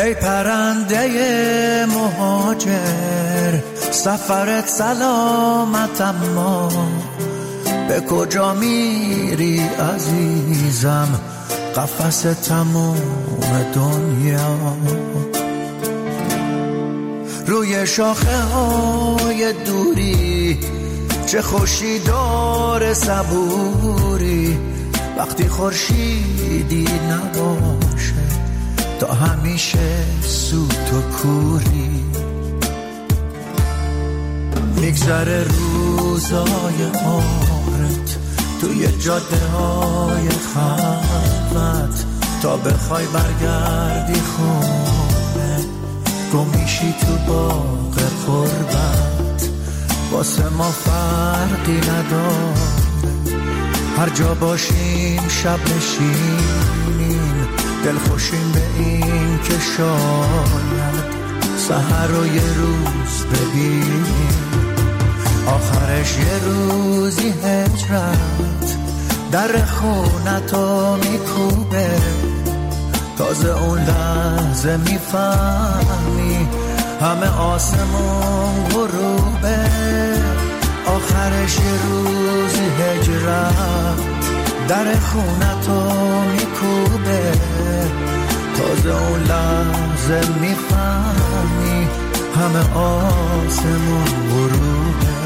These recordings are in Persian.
ای پرنده مهاجر سفرت سلامت، اما به کجا میری عزیزم؟ قفس تموم دنیا. روی شاخه های دوری چه خوشی داره صبوری، وقتی خورشیدی نباشه تا همیشه سوت و کوری. میگذره روزای عمرت توی جاده های خلوت، تا بخوای برگردی خونه گم میشی تو باغ غربت. واسه ما فرقی نداره هر جا باشیم شب نشینیم، دل خوشیم به این که شاید سحر رو یه روز ببینیم. آخرش یه روزی هجرت در خونتو میکوبه، تازه اون لحظه میفهمی همه آسمون غروبه. آخرش یه روزی هجرت در خونتو میکوبه، تازه اون لحظه میفهمی همه آسمون غروبه.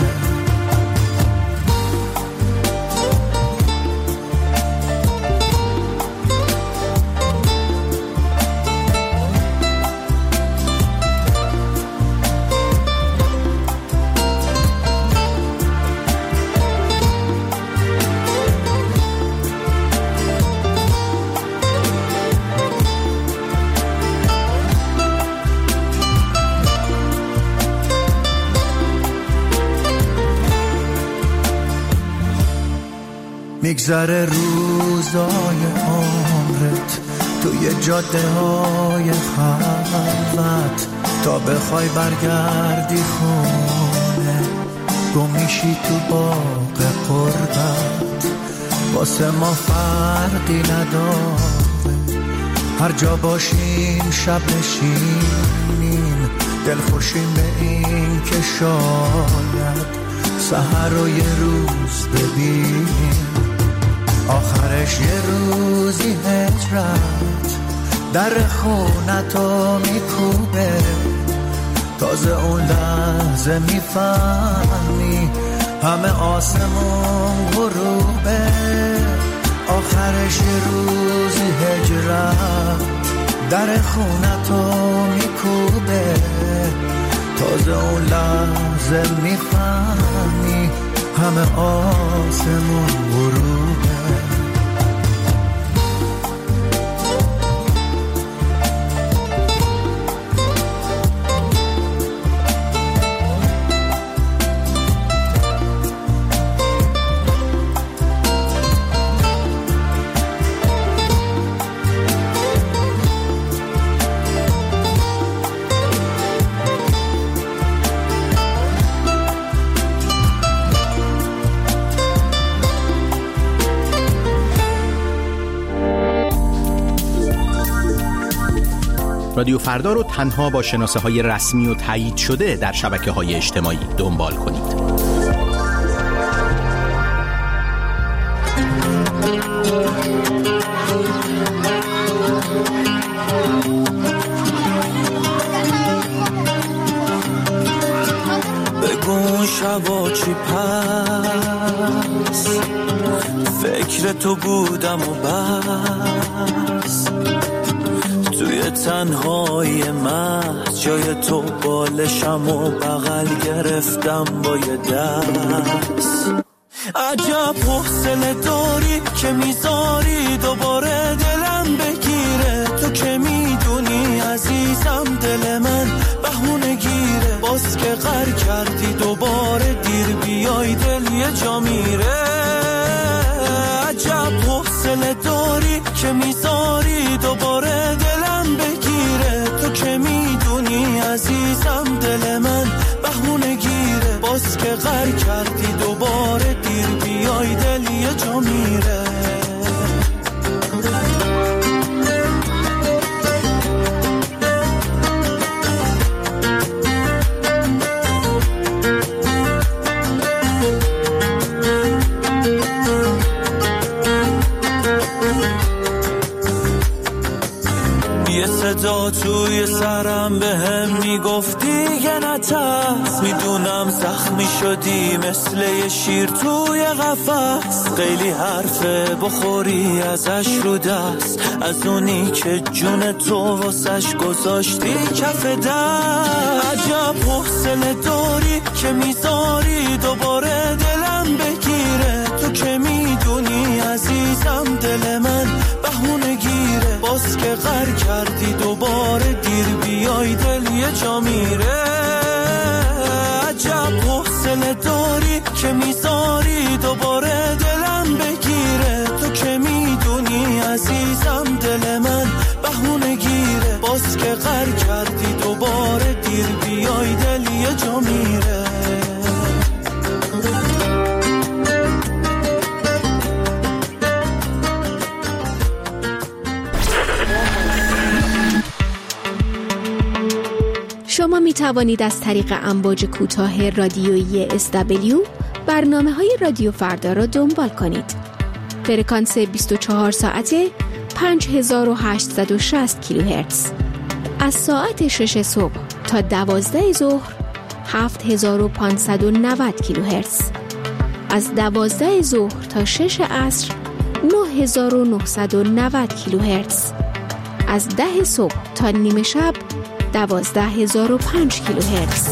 میگذره روزای عمرت توی جاده های خلوت، تا بخوای برگردی خونه گم میشی تو باغ غربت. واسه ما فرقی نداره هر جا باشیم شب نشینیم، دل خوشیم به این که شاید سحر رو یه روز ببینیم. آخرش یه روزی هجرت در خونتو میکوبه، تازه اون لحظه میفهمی همه آسمون غروبه. آخرش یه روزی هجرت در خونتو میکوبه، تازه اون لحظه میفهمی همه آسمون غروبه. رادیو فردا رو تنها با شناسه‌های رسمی و تایید شده در شبکه‌های اجتماعی دنبال کنید. بگو شبا چی پس فکر تو بودم و بس، توی تنهای محض جای تو بالشم و بغل گرفتم با یه دست. عجب حوصله داری که میذاری دوباره دلم بگیره، تو که میدونی عزیزم دل من بهونه گیره، باز که غر کردی دوباره دیر بیای دل یه جا میره. عجب حوصله داری که میذاری دوباره دلم بگیره، تو که میدونی عزیزم دل من بهونه گیره، باز که غر کردی دوباره دیر بیای دل یه جا میره. سرم به هم میگفتی یه نترس، میدونم زخمی شدی مثل یه شیر توی قفس، خیلی حرفه بخوری ازش رو دست، از اونی که جون تو واسش گذاشتی کف دست. عجب حوصله داری که میذاری دوباره دلم بگیره، تو که میدونی عزیزم دل من بهونه گیره، باز که غر کردی دوباره دیر بیای دل یه جا میره. عجب حوصله داری که میذاری دوباره دلم بگیره، تو که میدونی عزیزم دل من بهونه گیره، باز که غر کردی دوباره دیر بیای دل یه جا میره. شما می توانید از طریق امواج کوتاه رادیویی SW برنامه‌های رادیو فردا را دنبال کنید. فرکانس 24 ساعته 5860 کیلوهرتز. از ساعت 6 صبح تا 12 ظهر 7590 کیلوهرتز. از 12 ظهر تا 6 عصر 9990 کیلوهرتز. از 10 صبح تا نیمه شب 12005 کیلوهرتز.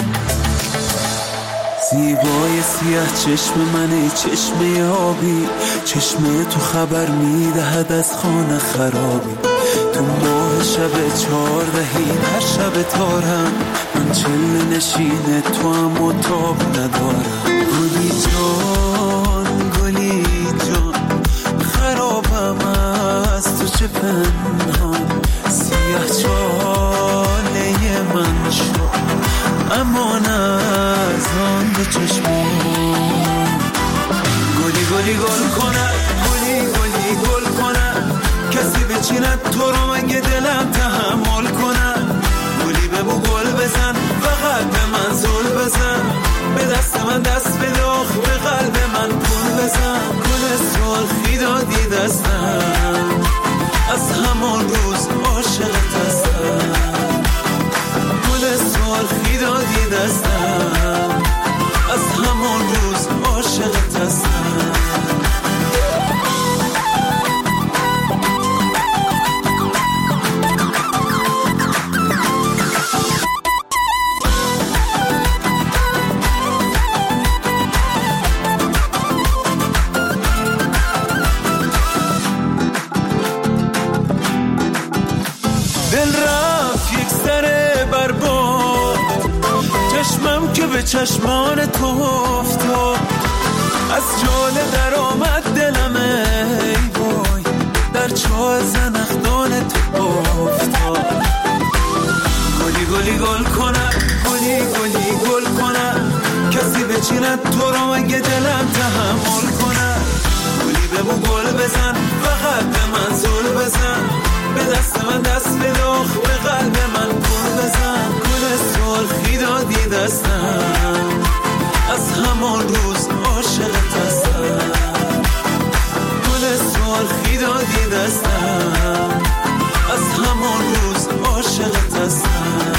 زیبای سیاه چشم منه، چشمه آبی، چشمه تو خبر میدهد از خانه خرابی. تو ماه شب 14 هر شب تارم، من چله نشینه تو هم و تاب ندارم. گلی جان گلی جان خرابم از تو چه پنهان، سیاه چاله من شد امان از آن دو چشمون. گلی گلی گل کنه، گلی گلی گل کنه، کسی بچیند تو رو مگه دلم تحمل کنه. گلی بگو گل بزن، فقط به من زل بزن، به دست من دست بده، به قلب من پول بزن. گل سرخی دادی دستم، از همان روز عاشقت هستم. گل سرخی دادی دستم، از همان روز عاشقت هستم. به چشمان تو افتاد، از جاله در آمد دلم ای وای، در چاه زنخدان تو افتاد. گلی گلی گل کنه، گلی گلی گل کنه، کسی بچیند تو رو مگه دلم تحمل کنه. گلی بگو گل بزن، فقط به من زل بزن، به دست من دست بده، به قلب من پول بزن. گل سرخی دادی دستم، از همان روز عاشقت هستم. گل سرخی دادی دستم، از همان روز عاشقت هستم.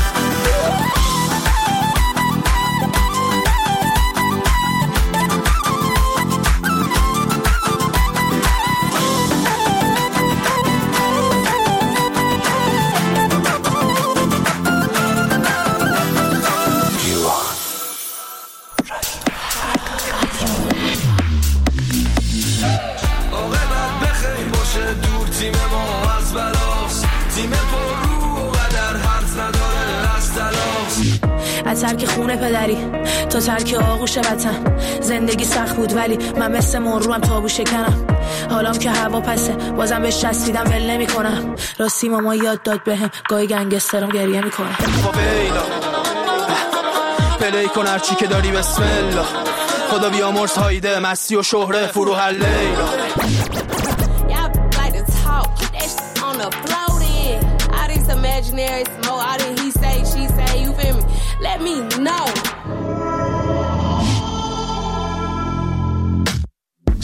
از ترک خونه پدری تا ترک آغوش وطن، زندگی سخت بود ولی من مثل مروم تابو شکنم. حالام که هوا پسه بازم بهش چسبیدم ول نمی کنم. راستی ماما یاد داد بهم گاهی گنگسترم گریه میکنه. پلی کن هرچی که داری بسم الله، خدا بیامرز هایده مستی و شهره فروح لیلا. Imaginary smoke, I didn't he say, she say, you feel me? Let me know.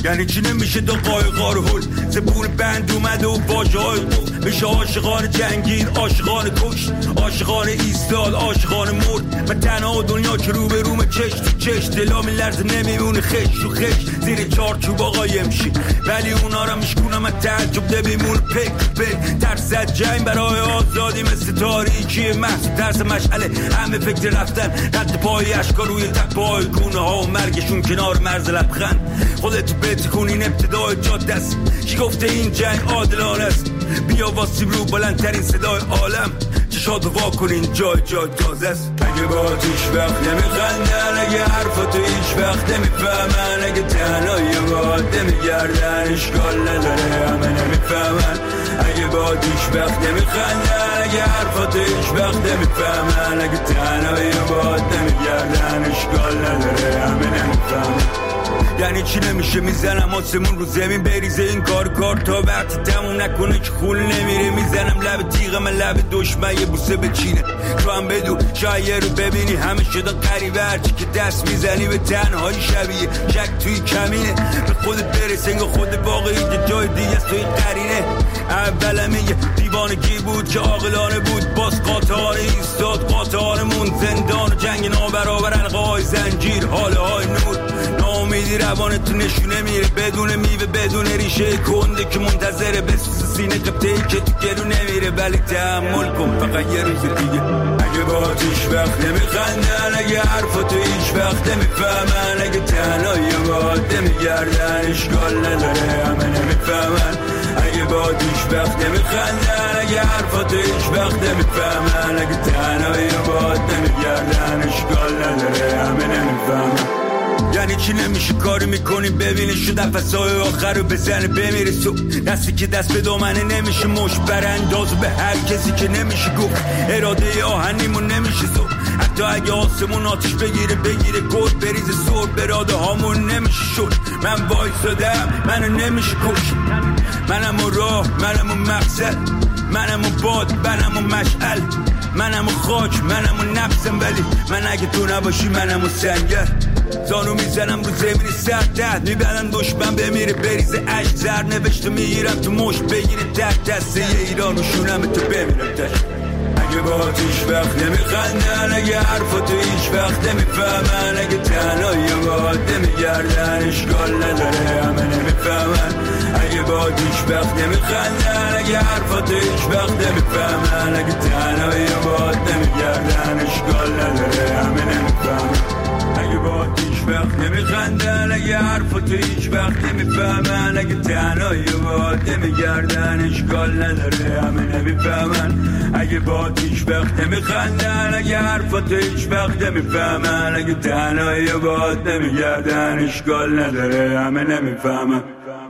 یعنی چی نمیشه دو قایقار هل زبون بند اومده و باجه های قفل میشه عاشقان جنگیر عاشقان کش عاشقان ایستاد عاشقان مرد من تنها دنیا که رو به روم چش تو چش دلام لرزه نمیمونه خش و خش زیر چارچوب آقای امشی ولی اونا را میشکونم از تعجب نمیمونه پک پک ترس از جنگ برای آزادی مثل تاریکی محض ترس مشعله همه فکر رفتن رد پای اشکا روی تپای گونه ها و مرگشون کنار مرز لبخند خودتو بتکونین ابتدای جاده است کی گفته این جنگ عادلانه است بیا واسیم رو بلندترین صدای عالم چشاتو وا کنین جای تازه است اگه با هیچ وقت نمیخندن اگه حرفاتو هیچ وقت نمیفهمن اگه تنهایی باد نمیگردن اشکال نداره همه نمیفهمن اگه با هیچ وقت نمیخندن اگه حرفاتو هیچ وقت نمیفهمن اگه تنهایی باد نمیگردن اشکال نداره همه نمیفهمن یعنی چی نمیشه میزنم آسمون رو زمین بریزه این کار تا وقتی تموم نکنه که خول نمیره میزنم لب تیغ من لب دشمن یه بوسه بچینه تو هم بدو شاید رو ببینی همه شدن قریبه هرچی که دست میزنی به تنهایی شبیه شک توی کمینه به خودت برس انگاه خود واقعی که جای دیگه است توی قرینه اولم یه دیوانگی بود که عاقلانه بود باز قاطعانه ایستاد قاطعانمون زندان و جنگ نابرابر حلقه‌های زنجیر حاله های نور ناامیدی روانت تو نشونه میره بدون میوه بدون ریشه کنده که منتظره بسوز سینه قبطه‌ای که تو گلو نمیره ولی تحمل کن فقط یه روز دیگه اگه با هیچ وقت نمیخندن اگه حرفاتو هیچ وقت نمیفهمن اگه تنهایی باد نمیگردن اشکال نداره همه نمیفهمن اگه با هیچ وقت نمیخندن اگه حرفاتو هیچ وقت نمیفهمن اگه تنهایی باد نمیگردن اشکال نداره همه نمیفهمن یعنی چی نمیشه کاری میکنی ببینی شو نفسای آخر رو بزنه بمیره سو دستی که دست به دامنه نمیشه مش برانداز به هر کسی که نمیشه گفت اراده آهنیمون نمیشه زو حتی اگه آسمون آتش بگیره گل بریزه سور براده هامون نمیشه شد من وایسادم منو نمیشه کش منم و راه منم و مقصد منم و باد منم و مشعل منم و خاک منم و نفسم ولی من اگه تو نباشی منم و سنگر زانو میزنم رو زمین سرد میبرن دشمن بمیره بریزه عشق زر نوشته میگیرم تو مش بگیره تحت دسته یه ایران و شونم تو بمیرم تشت اگه با هیچ وقت نمیخندن اگه حرفاتو هیچ وقت نمیفهمن اگه تنهایی باد نمیگردن اشکال نداره همه نمیفهمن اگه با هیچ وقت نمیخندن اگه حرفاتو هیچ وقت نمیفهمن اگه تنهایی باد نمیگردن اشکال نداره همه نمیفهمن اگه با هیچ وقت نمیخندن اگه حرفاتو هیچ وقت نمیفهمن اگه تنهایی باد نمیگردن اشکال نداره همه نمیفهمن اگه با هیچ وقت نمیخندن اگه حرفاتو هیچ وقت نمیفهمن اگه تنهایی باد نمیگردن اشکال نداره همه نمیفهمن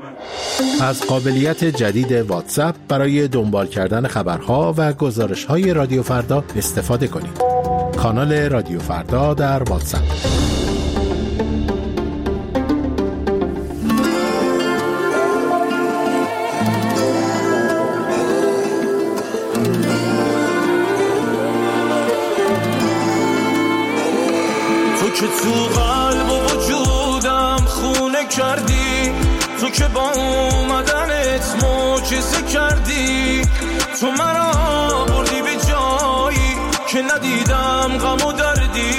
از قابلیت جدید واتساپ برای دنبال کردن خبرها و گزارش‌های رادیو فردا استفاده کنید. کانال رادیو فردا در واتساپ. تو که تو قلب و وجودم خونه کردی تو که با اومدنت معجزه کردی تو مرا بردی به جایی که ندیدم غم و دردی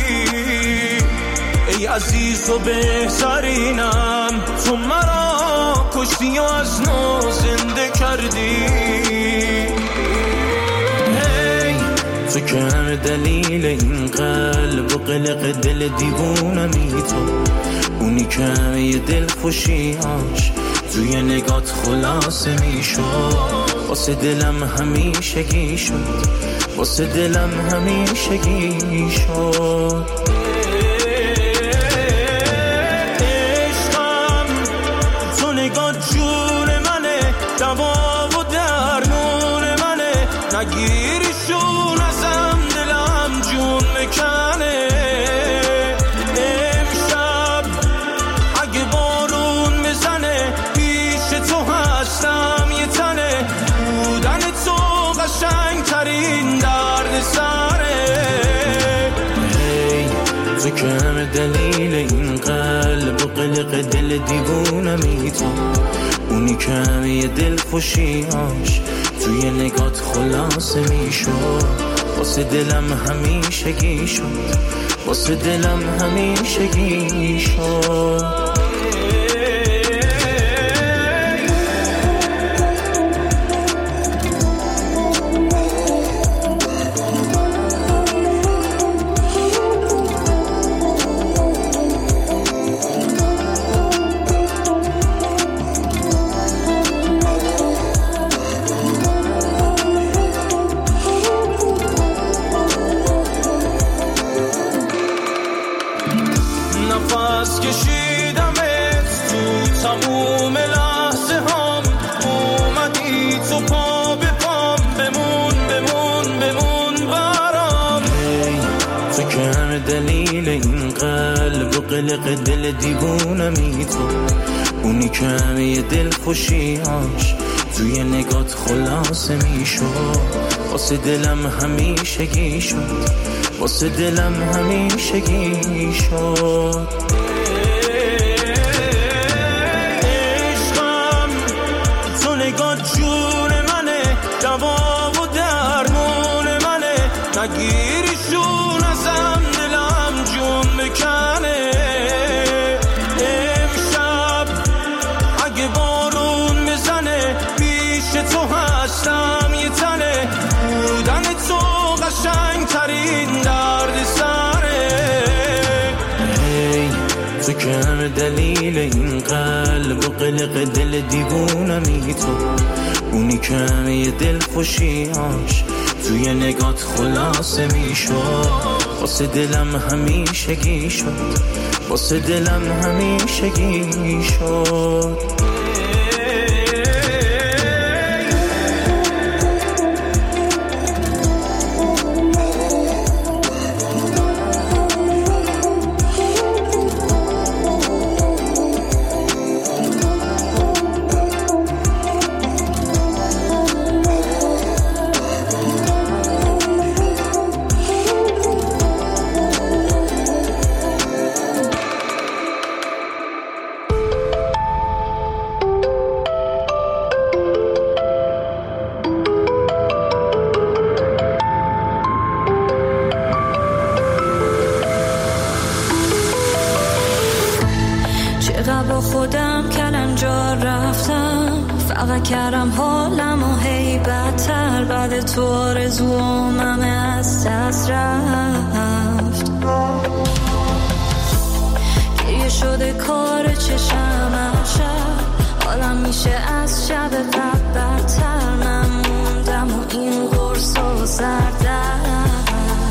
ای عزیز و بهترینم تو مرا کشتی و از نو زنده کردی تو که هر دلیل این قلب و قلق دل دیوونمی تو اونی که یه دل خوشیاش توی نگات خلاصه میشد واسه دلم همیشگی شد واسه دلم همیشگی شد عشقم تو نگات جون منه دوا و درمون منه نگیریشون ازم دلم جون مکنه امشب اگه بارون بزنه پیش تو هستم یه تنه بودن تو قشنگ ترین درد سره که همه دلیل این قلب و قلق دل دیوونمی تو، اونی که همه دل خوشیاش توی نگات خلاصه میشد. واسه دلم همیشگی شد، واسه دلم همیشگی شد. قلق دل دیوونمی تو، اونی که همه دل خوشیاش توی نگات خلاصه میشد. واسه دلم همیشگی شد، واسه دلم همیشگی شد. عشقم تو نگات جون منه، دوا و درمون منه، نگیریشون ازم دلم جون بکنه. تو هستم یه تنه، بودن تو قشنگ ترین درد سره. تو که همه دلیل این قلب و قلق دل دیوونمی تو، اونی که همه دل خوشیاش توی نگات خلاصه میشد. واسه دلم همیشگی شد، واسه دلم همیشگی شد. با خودم کلنجار رفتم، فقط کردم حالم و هی بدتر. بعد تو آرزوام همه از دست رفت، گریه شده کار چشم شب، حالم میشه از شب قبل بدتر. من موندم و این قرص و سردم،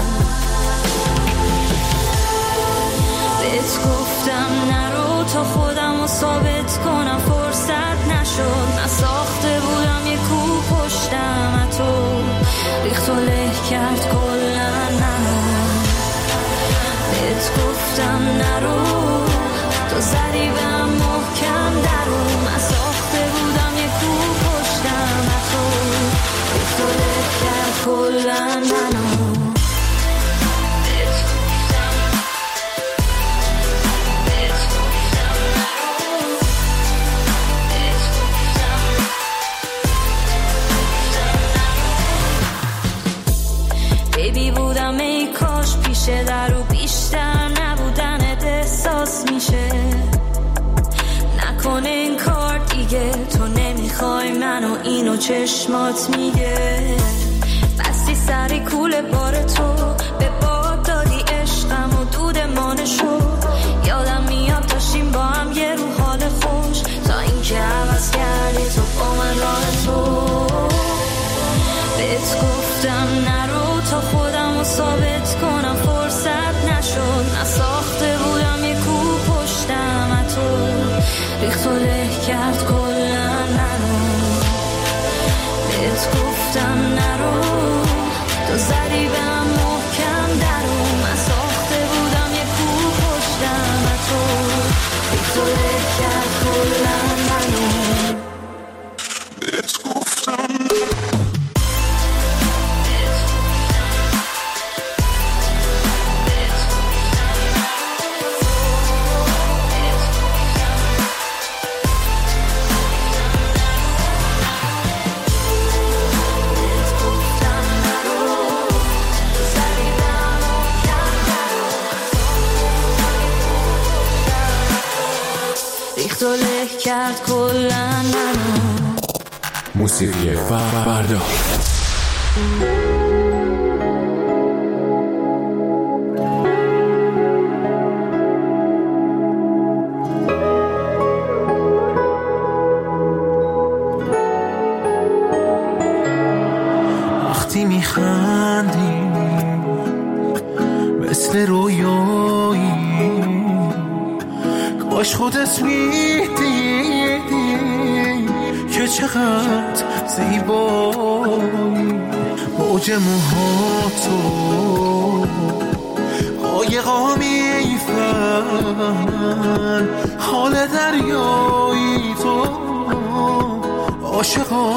بهت گفتم نرو تا خودم رو ثابت کنم، فرصت نشد. من ساخته بودم یه کو پشتم، تو ریخت و له کرد کلن منو. بهت گفتم نرو تو زدی بهم محکم درو، من ساخته بودم یه کو پشتم، تو ریخت و له کرد کلن منو. بیبی بودم ای کاش پیشه در و بیشتر نبودنت احساس میشه. نکنه این کار دیگه، تو نمیخوای منو، اینو چشمات میگه. بستی سری کوله بار تو، به باد دادی عشقم و دود مانشو. یادم میاد داشتیم با هم یه رو حال خوش، تا اینکه عوض کردی تو با من راه تو. بهت گفتم نرو تا خودم رو ثابت کنم، فرصت نشد. من ساخته بودم یه کو پشتم، تو ریخت و له کرد کلن منو. بهت گفتم نرو تو زدی بهم محکم ریخت و له کرد کلن منو. موسیقی فردا. وقتی میخندی مثل رویایی، کاش خودت میدیدی که چقدر زیبایی. موج موهاتو قایقا میفهمن، حال دریایی تو عاشقا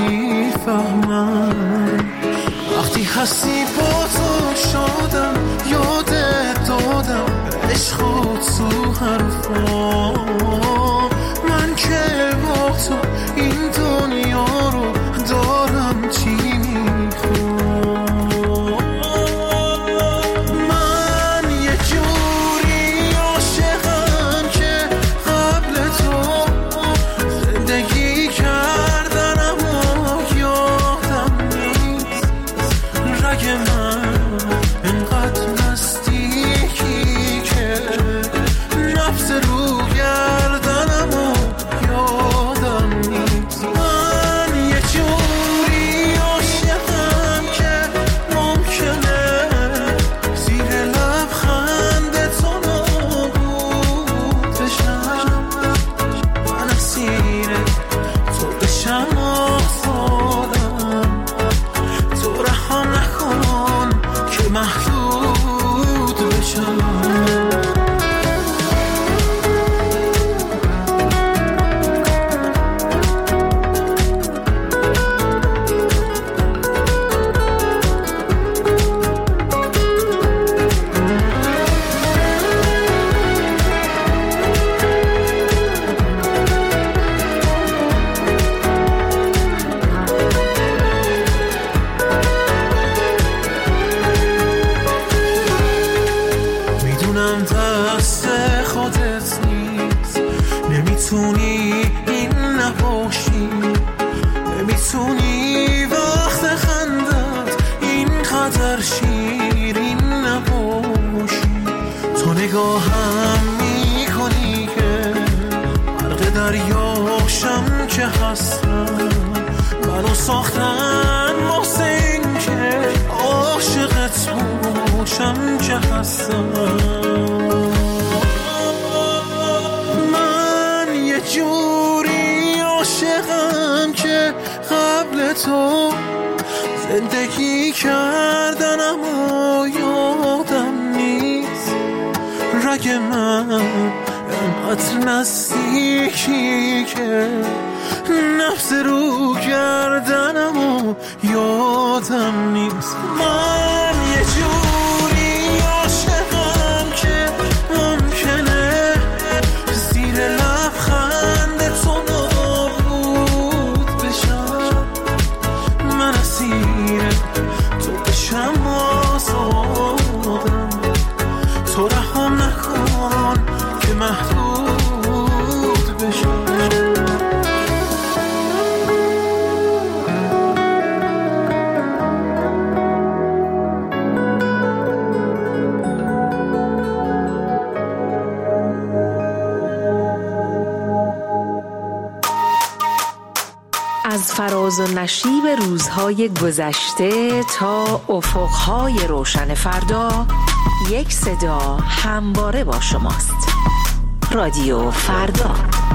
میفهمن. وقتی هستی با تو شادم، یادت دادم عشق تو حرفا. من که با تو این دنیا رو دارم چی میخوام. من یه جوری عاشقم که قبل تو زندگی کردن اما یادم نیست. رگ من انقدر نزدیکی که نفس رو گردنم و یادم نیست. من یه جوری عاشقم که ممکنه زیر لبخند تو نابود بشم. من اسیر تو بشم آزادم، تو رحم نکن که محدود بشم. میدونم دست خودت نیست، نمیتونی این نباشی، نمیتونی وقت خندت اینقدر شیرین نباشی. تو نگاهم میکنی که غرق دریاشم که هستم. منو ساختن واسه این که عاشقت باشم که هستم. من یه جوری عاشقم که قبل تو زندگی کردن اما یادم نیست. رگ من انقدر نزدیکی که نفس رو گردنم و یادم نیست. من یه جوری عاشقم که ممکنه زیر لبخند تو نابود بشم. من اسیر تو بشم آزادم، تو رحم نکن که محدود بشم. از فراز و نشیب روزهای گذشته تا افقهای روشن فردا، یک صدا همواره با شماست. رادیو فردا.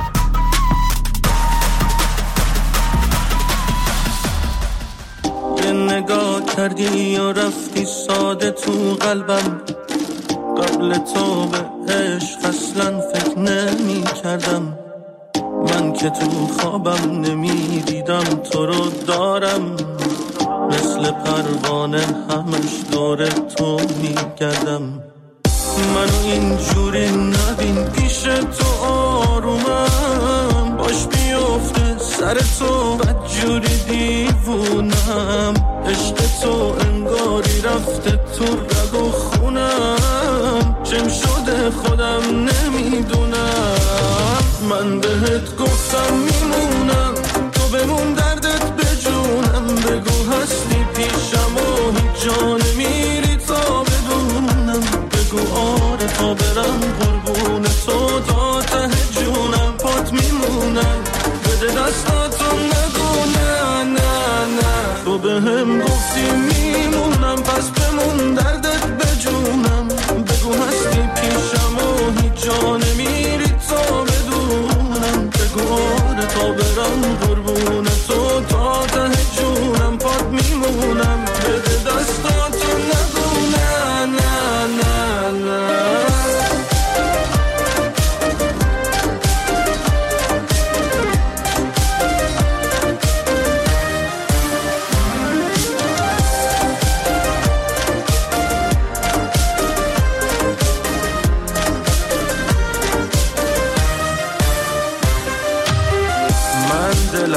یه نگاه کردی یا رفتی ساده تو قلبم. قبل تو به عشق اصلا فکر نمی کردم. من که تو خوابم نمی دیدم تو رو دارم. مثل پروانه همش دور تو می گردم. منو اینجوری نبین پیش تو آرومم. باش بیفته سر تو بدجوری دیوونم. عشق تو انگاری رفته تو رگ و خونم. چم شده خودم نمیدونم. من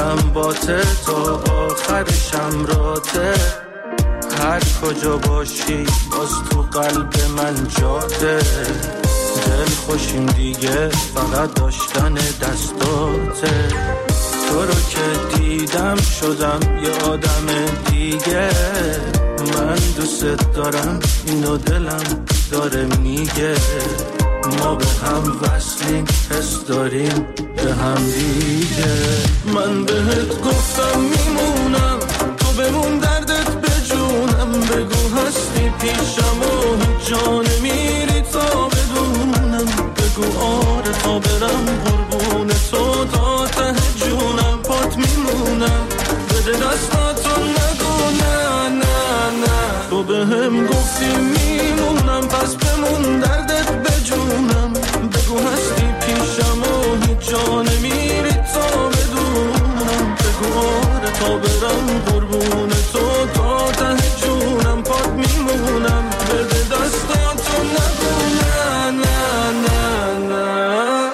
دلم باته تا آخرشم راته، هر کجا باشی باز تو قلب من جاته، دل خوشیم دیگه فقط داشتن دستاته، تو رو که دیدم شدم یه آدم دیگه، من دوست دارم اینو دلم داره میگه، ما به هم وصلیم حس داریم به هم دیگه، من بهت گفتم میمونم تو بمون دردت به جونم، بگو هستی پیشم و جا نمیری تا بدونم، بگو آره تا برم قربون تو تا ته جونم، پات میمونم بده دستاتو نگو نه نه نه، تو به هم گفتی میمونم پس بمون دردت به جونم، بگو هستی پیشم و هیچ جا نمیری تا بدونم، بگو آره تا برم قربون تو تا ته جونم، پات میمونم بده دستاتو نگو نه نه نه نه.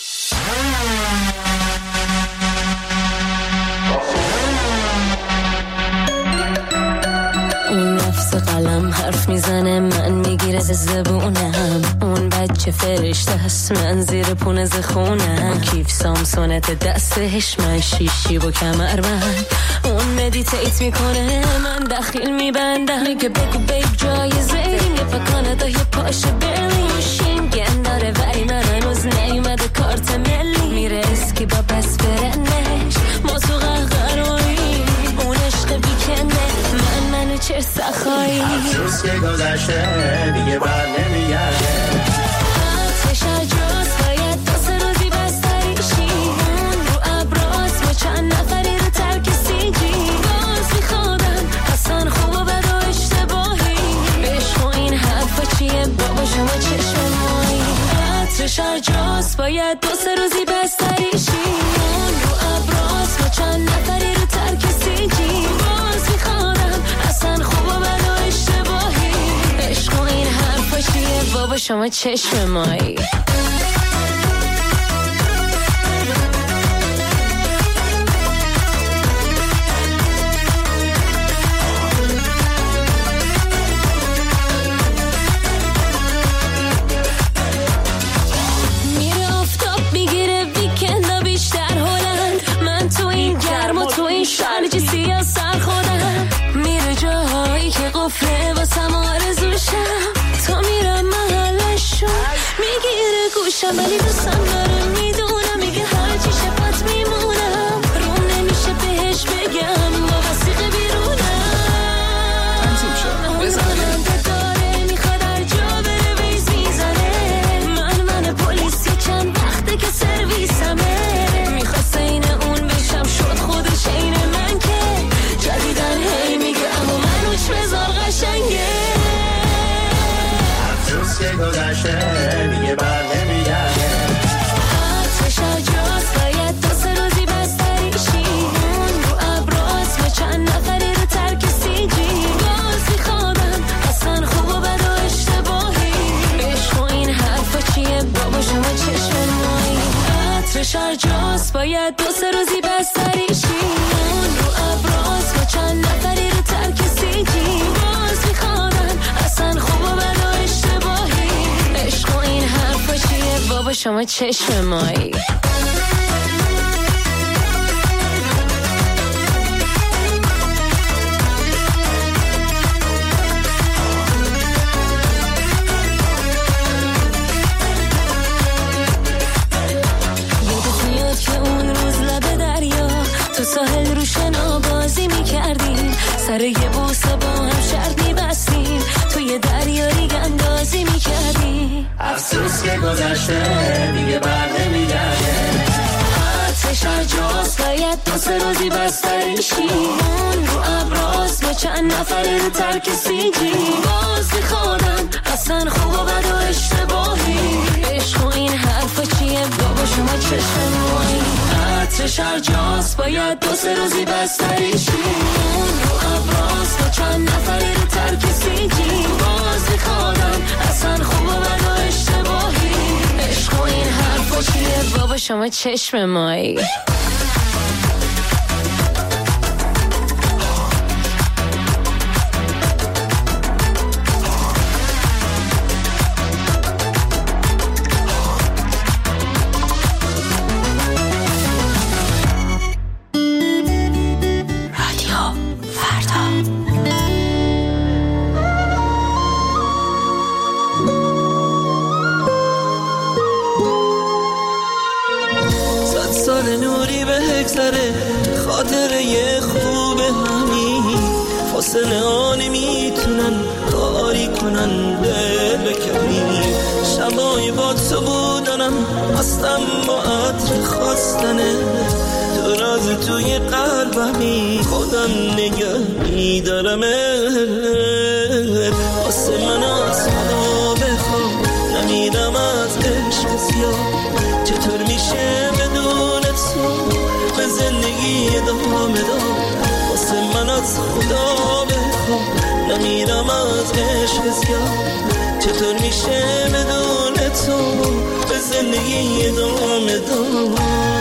اون نفس قلم حرف میزنه من میگیره زبونم، اون بچه فرشته هست من زیر پونز خونم، کیف سامسونت دستش من شیشی و کمربند، اون مدیتیت میکنه من دخیل میبندم، میگه بگو بیب جایزه یه پا یه پاش بریم شینگن داره ولی من هنوز نیومده کارت ملی، میره اسکی با بس برنش ما تو قهقرایی، اون عشق بیکنه منو چه سخایی، افسوس که گذشته دیگه بر نمیگرده، آتش جاست باید دو سه روزی بستریشی، اون رو ابراز با چند نفری رو ترک سیجی، باز میخوادم اصلا خوب و بد و اشتباهی، عشق و این حرفا چیه بابا شما چشم مایی، آتش جاست باید دو سه روزی بستریشی، اون رو ابراز با چند نفری رو ترک سیجی، باز میخوادم اصلا خوب و بد و اشتباهی، عشق و این حرفا چیه بابا شما چشم مایی. میره آفتاب میگیره ویکندا بیشتر هلند، من تو این گرم و تو این شرجی سیاه سر خودم، میره جاهایی که قفله واسم آرزوشم، تا میرم محلشو میگیره گوشم ولی دوستم داره میدونم، میگه هرچی شفت میمونم، روم نمیشه بهش بگم با وسیقه بیرونم، اون داره میخواد هر جا بره ویز میزنه، من پلیسی چند وقته که سرویسمه، میخواست این اون بشم شد خودش این من که جدیدن هی میگه اما منوش بذار قشنگه، افسوس که گذشته دیگه بر نمیگرده، آتش جاست باید دو سه روزی بستریشی، اون رو ابراز با چند نفری رو ترک سیجی، باز میخوادم اصلا خوب و بد و اشتباهی، عشق و این حرفا چیه بابا شما چشم مایی، آتش جاست باید دو سه روزی بستریشی، اون رو ابراز با چند نفری رو ترک سیجی، باز میخوادم اصلا خوب و بد و اشتباهی، عشق و این حرفا چیه بابا شما چشم مایی. یادت میاد که اون روز لب دریا تو ساحل رو شنا بازی میکردیم، سر یه بوسه با هم شرط میبستیم، توی دریا ریگ اندازی میکردیم، افسوس که گذشته دیگه بر نمیگرده، آتش جاست باید دو سه روزی بستریشی، اون رو ابراز با چند نفری رو ترک سیجی، باز میخوادم اصلا خوب و بد و اشتباهی، عشق و این حرفا چیه بابا شما چشم مایی، آتش جاست باید دو سه روزی بستریشی، اون رو ابراز با چند نفری رو ترک سیجی، باز میخوادم اصلا خوب و بد و اشتباهی، عشق و این حرفا چیه بابا شما چشم مایی. سال نوری به هگذره خاطره خوب همین فاصله ها نمیتونن کاری کنن دل بکنی شبای با تو بودنم هستم با عطر خواستنه تو راز توی قلبمی خودم نگه میدارمت واسه من از خدا بخوام نمیرم از عشق سیاه چطور میشه بدون تو به زندگی ادامه دار واسه من از خدا بخوام نمیرم از عشق سیاه چطور میشه بدون تو به زندگی ادامه دار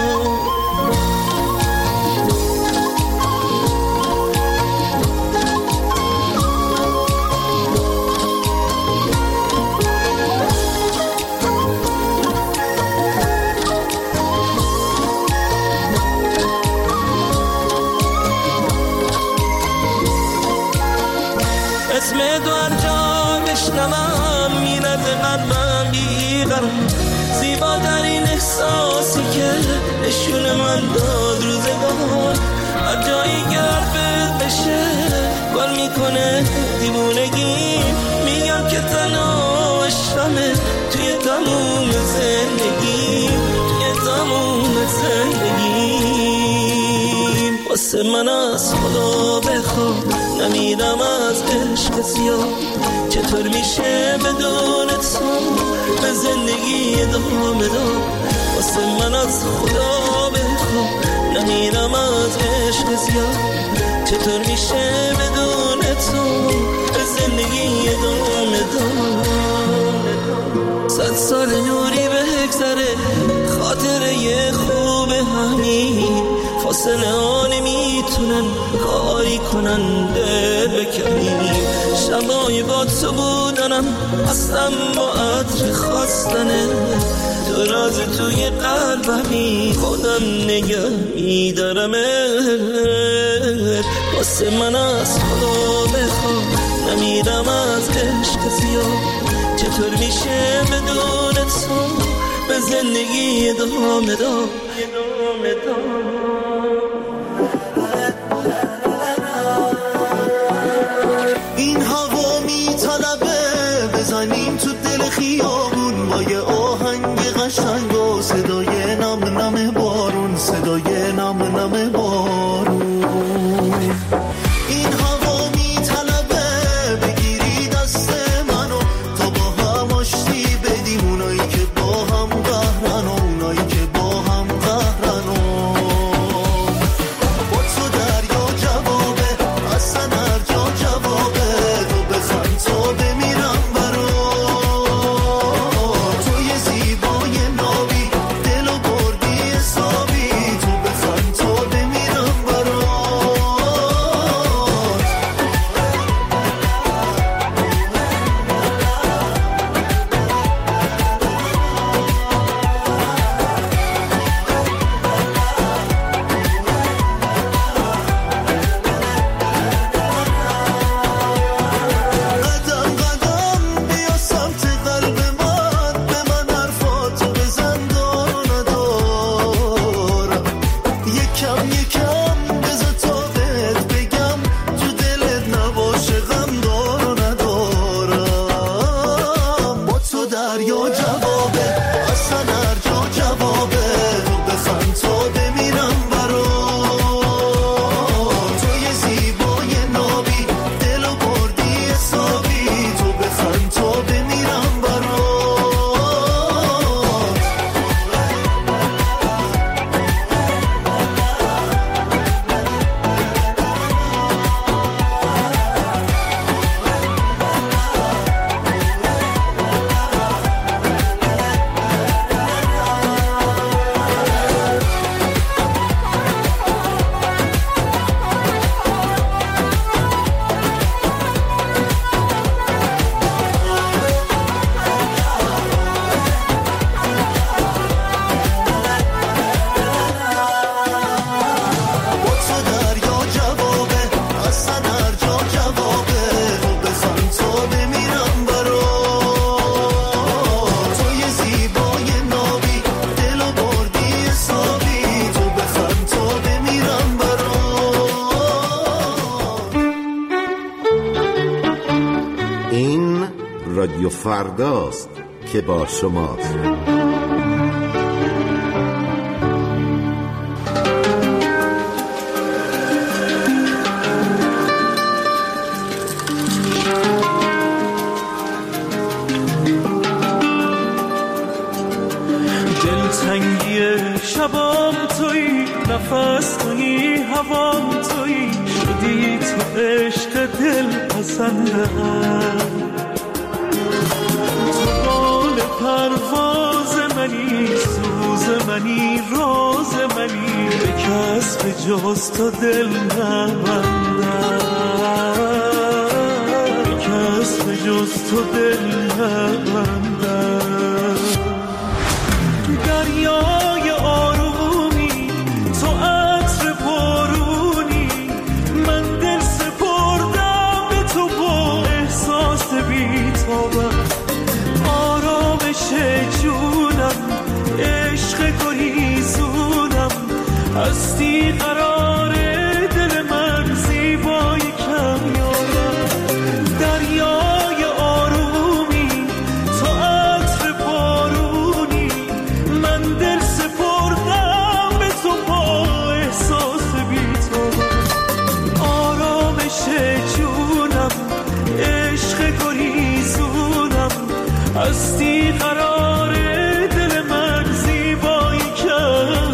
اسم دوار جا بشنوم میرد قلبم بیقرم زیباترین احساسی که نشون من داد روزگار هر جایی که حرفت بشه گل میکنه دیوونگی میگم که تنها عشقمه توی تموم زندگی توی تموم زندگی واسه من از خدا بخوام نمیرم از عشق سیاه چطور میشه بدون تو به زندگی ادامه دار واسه من از خدا بخوام نمیرم از عشق سیاه چطور میشه بدون تو به زندگی ادامه دار 100 سال نوری به هگذره خاطره خوب همین فاصله ها نمیتونن کاری کنن دل بکنیم شبای با تو بودنم هستم با عطر خواستنه تو راز توی قلبمی خودم نگه میدارمت واسه من از خدا بخوام نمیرم از عشق سیاه چطور میشه بدون تو به زندگی ادامه دار این هوا میطلبه بزنیم تو دل خیابون با یه آهنگ قشنگ و صدای نم نم بارون صدای نم نم بارون این هوا میطلبه بگیری دست منو تا با هم آشتی بدیم اونایی که با هم قهرن و اونایی که با هم قهرن و با تو دریا جوابه اصلا هر جا جوابه تو بخند تا بمیرم برا توی زیبای نابی فرداست که با شماست. دلتنگی شبام تویی، نفس تویی، هوام تویی، شدی تو عشق دل پسندم. تو بال پرواز منی، سوز منی، راز منی، به کس به جز تو دل نبندم، به کس به جز تو دل نبندم. دریای آرومی، تو عطر بارونی، من دل سپردم به تو با احساس بی‌تابم. آرامش جونم، عشق گریزونم، هستی قرار دل من، زیبای کمیابم. دریای آرومی، تو عطر بارونی، من دل سپردم به تو با احساس بی‌تابم. آرامش جونم، عشق گریزونم، هستی قرار دل من، زیبایی کمیابم.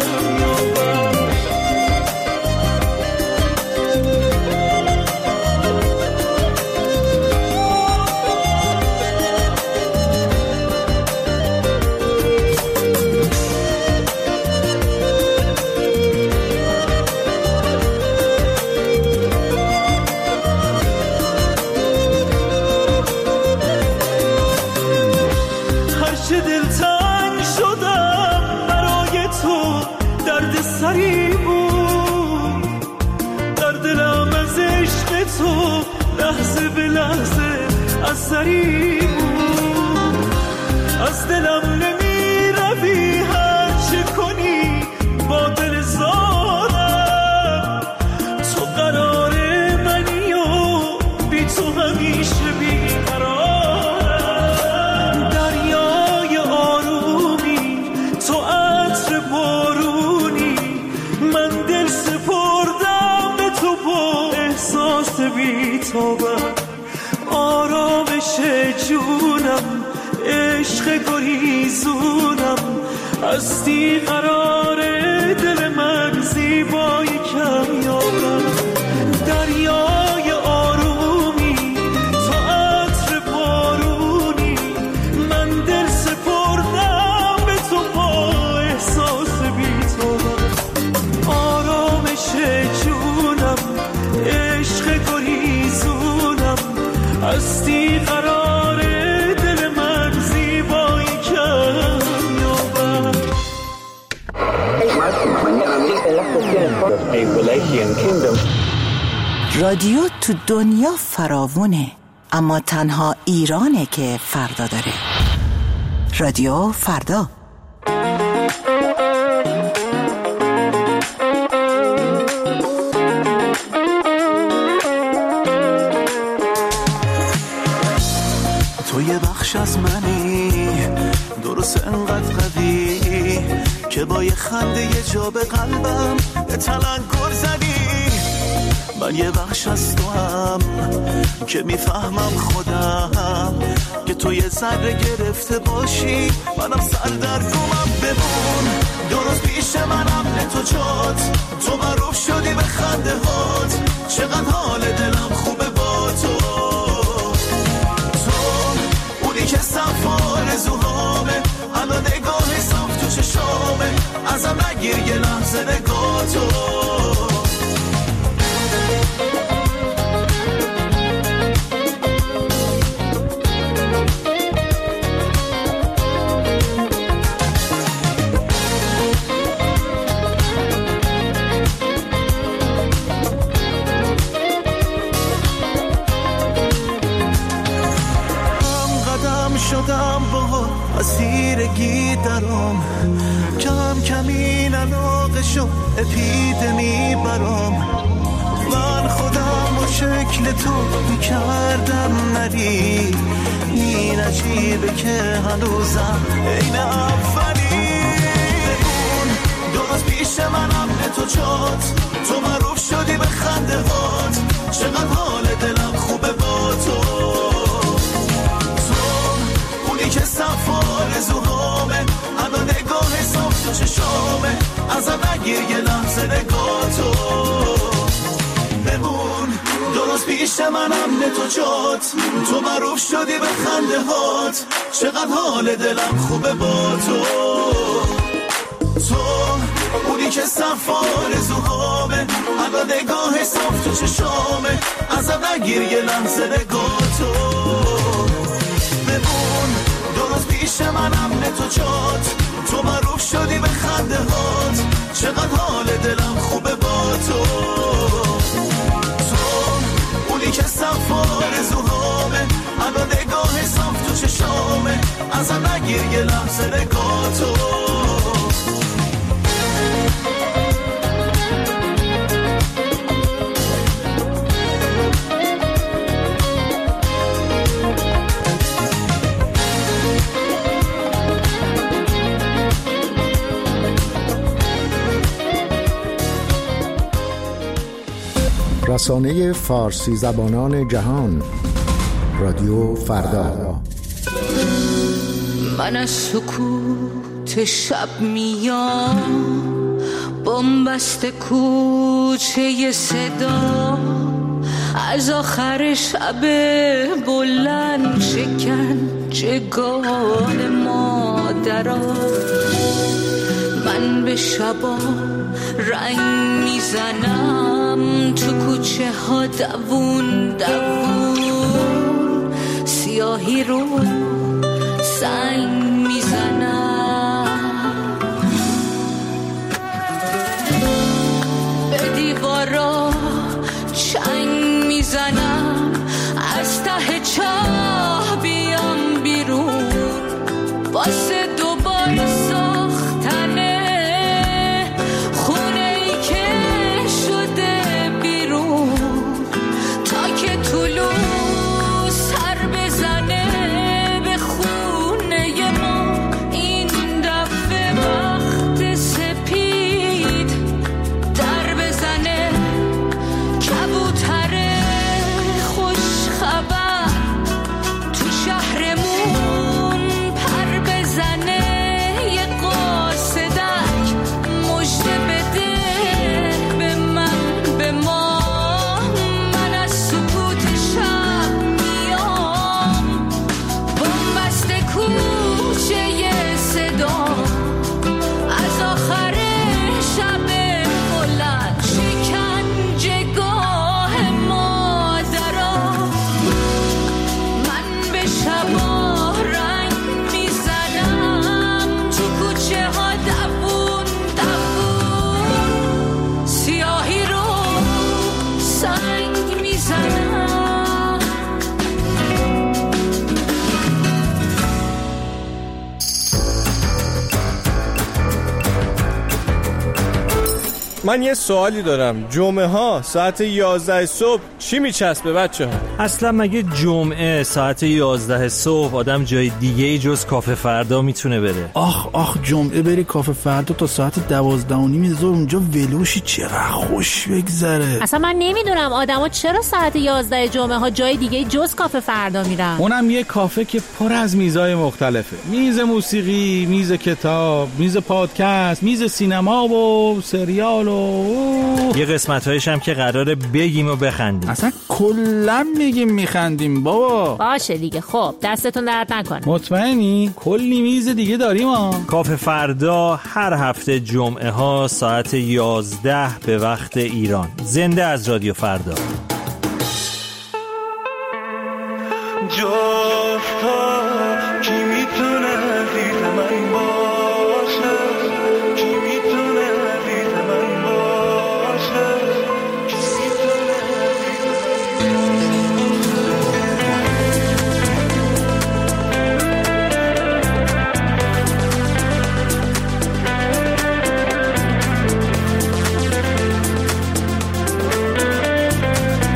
هرچه دلتنگ شدم برای تو، درد سری بود در دلم، از عشق تو لحظه به لحظه اثری بود. از دلم نمی روی، هرچه کنی با دل زارم. تو قرار منی و بی تو همیشه بیقرارم. دریای آرومی، تو عطر بارونی، من دل سپردم به تو با احساس بی‌تابم. آرامش جونم، عشق گریزونم، هستی قرار دل من، زیبایی کمیابم. دریای آرومی، تو عطر بارونی، من دل سپردم به تو با احساس بی‌تابم. آرامش جونم، عشق گریزونم، هستی قرار دل من، زیبایی کمیابم. رادیو تو دنیا فراوونه، اما تنها ایرانه که فردا داره. رادیو فردا. تو یه بخش از منی، درست انقدر قوی که با یه خنده یه جا به قلبم به تلنگر زدی. من یه بخش از تو هم که میفهمم خودم که تو یه ذره گرفته باشی، منم سر در گمم. بمون درست پیش منم، به تو جات تو معروف شدی به خنده هات. چقدر حال دلم خوبه با تو، اونی که صف آرزوهامه، الان نگاه صاف تو چشامه. ازم نگیر یه لحظه نگاه تو. شدم با اسیرگی درام، کم کم این علاقه شد اپیدمی برام. من خودم و شکل تو میکردم نری، این عجیبه که هنوزم این اولی. بمون درست پیش منم به تو جات، تو معروف شدی به خنده هات، چقدر حال دلم خوبه با تو. تو اونی که صفار زوهامه، هنو نگاه صاف تو چشامه، ازم نگیر یه لحظه نگاه تو. بمون درست پیش منم به تو جات، تو معروف شدی به خنده هات، چقدر حال دلم خوبه با تو. تو اونی که صفار زوهامه، هنو نگاه صاف تو چشامه، ازم نگیر یه لحظه نگاه تو. بمون درست پیش منم به تو جات، تو معروف شدی به خنده هات، چقدر حال دلم خوبه با تو. تو اونی که صفار زوهامه، هنو نگاه صاف تو چشامه، ازم نگیر یه لحظه نگاه تو. رسانه فارسی زبانان جهان، رادیو فردا. من از سکوت شب میام، بنبست کوچه صدا، از آخر شب بلند شکنجهگاه مادرها. من به شبا رنگ میزنم، تو کوچه ها دوون دوون، سیاهی رو سنگ میزنم، به دیوارا چنگ میزنم، از ته چاه بیام بیرون، واسه دوباره ساختن خونه ای که شده بیرون، تا که طلوع سر بزنه به خونه ما. این دفعه وقت سپید در بزنه، کبوتر خوش خبر تو شهرمون پر بزنه، یه قاصدک مژده بده به من به ما. من از سکوت شب میام، بنبست کوچه صدا، از آخر شب بلند شکنجهگاه مادرها. من به شبا رنگ میزنم، تو کوچه ها دوون دوون، سیاهی رو سنگ میزنم. من یه سوالی دارم، جمعه ها ساعت 11 صبح چی میچسبه بچه ها؟ اصلا مگه جمعه ساعت 11 صبح آدم جای دیگه جز کافه فردا میتونه بره؟ آخ جمعه بری کافه فردا تا ساعت 12:30 ظهر اونجا ولوشی، چقدر خوش بگذره. اصلا من نمیدونم آدما چرا ساعت 11 جمعه ها جای دیگه جز کافه فردا میرن. اونم یه کافه که پر از میزای مختلفه، میز موسیقی، میز کتاب، میز پادکست، میز سینما و سریال و یه قسمت‌هایش هم که قراره بگیم و بخندیم. اصلا کلا میگیم میخندیم بابا. باشه دیگه، خب دستتون درد نکنه. مطمئنی؟ کلی میز دیگه داریم ها. کافه فردا هر هفته جمعه ها ساعت 11 به وقت ایران. زنده از رادیو فردا. کی میتونه دید من باشه، کی میتونه دید من باشه، کی میتونه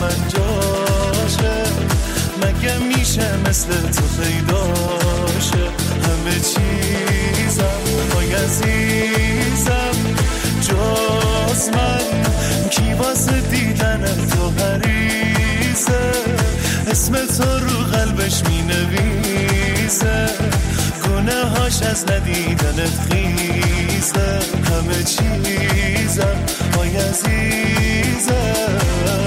من جاشه، مگه میشه مثل تو پیداشه؟ همه چیزم وای عزیزم جز من، کی واسه دیدن تو حریصه، اسم تو رو قلبش می نویسه، گناهاش از ندیدنت خیزه، همه چیزم وای عزیزم.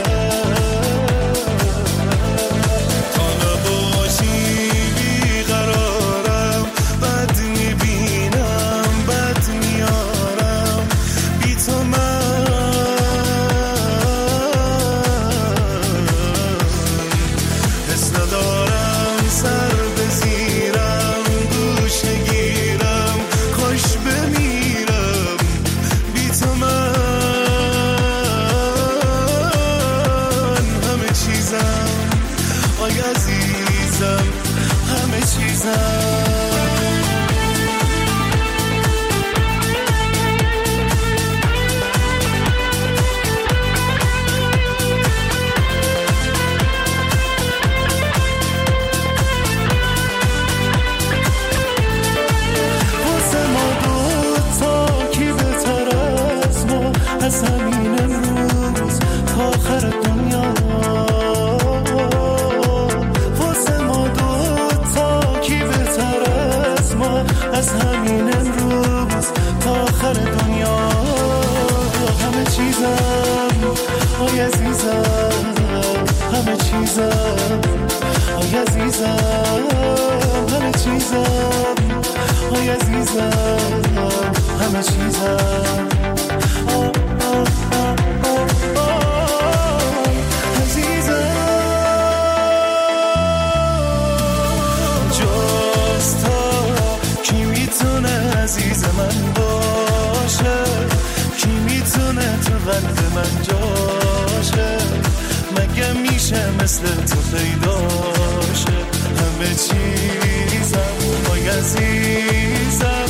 مثل تو پیداشه، همه چیزم وای عزیزم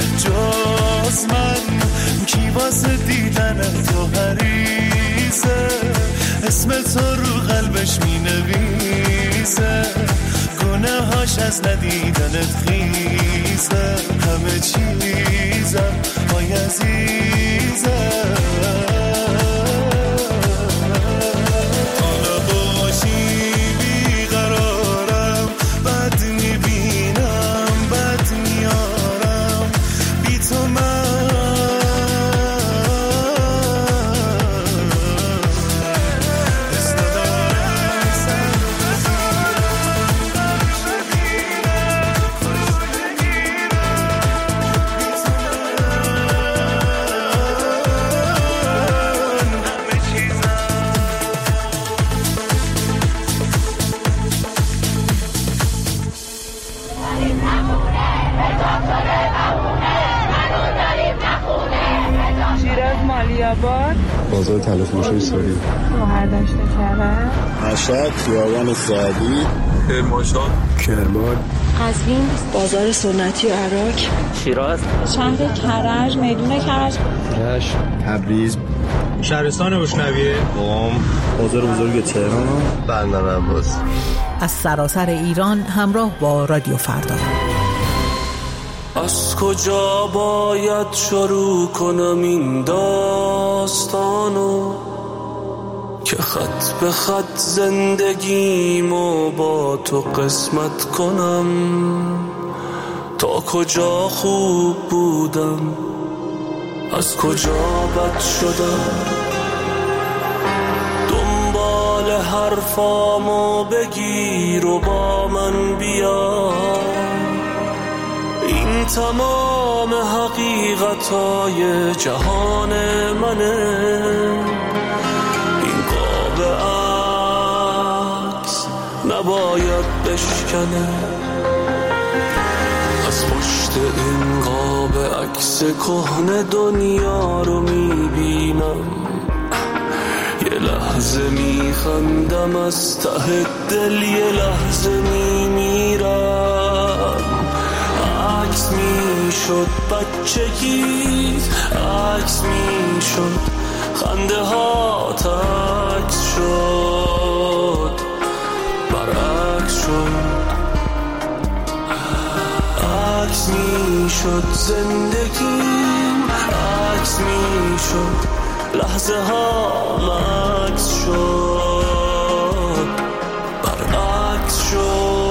جز من، کی واسه دیدن تو حریصه، اسم تو رو قلبش می نویسه، گناهاش از ندیدنت خیزه، همه چیزم وای عزیزم. بازار تلفروشی سوری، شوهر داشته کرده، مشهد، خیابان سعدی، کرمانشاه، کرمان، قزوین، بازار سنتی و عراق، شیراز، شهر کرج، میدون کرج، رشت، تبریز، شهرستان بشنویه، قم، بازار بزرگ تهران، بندر عباس. از سراسر ایران همراه با رادیو فردا. از کجا باید شروع کنم این داستانو که خط به خط زندگیمو با تو قسمت کنم؟ تا کجا خوب بودم، از کجا بد شدم، دنبال حرفامو بگیر و با من بیا، این تمام حقیقتای جهان منه، این قاب عکس نباید بشکنه، از پشت این قاب عکس کهنه دنیا رو میبینم، یه لحظه میخندم از ته دل، یه لحظه میمیرم. عکس میشد بچگیت، عکس میشد خنده ها، عکس شد میشد زندگیم، عکس میشد لحظه ها مکس شد، برعکس شد.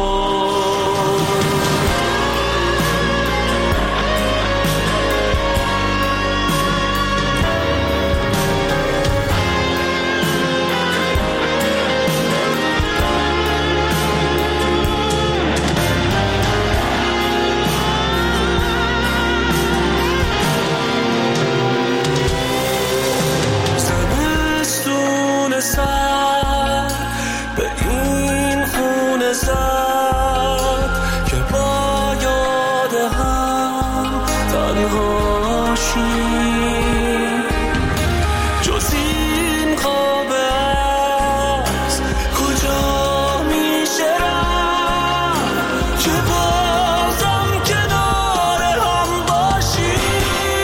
سر به این خونه زد که با یاد هم تنها شیم، جز این خواب از کجا میشه رفت که بازم کنار هم باشیم.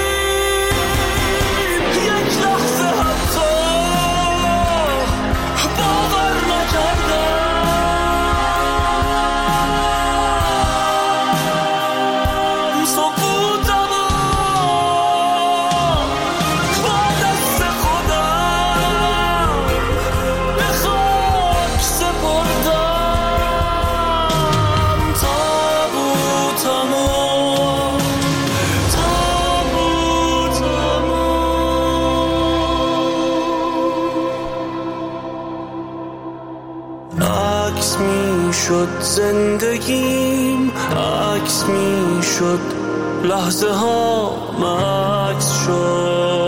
یک لحظه حتی باور نکردم سقوطم با دست خودم به خاک سپردم. تابوتم عکس میشد زندگیم، عکس میشد لحظه ها مکس شد.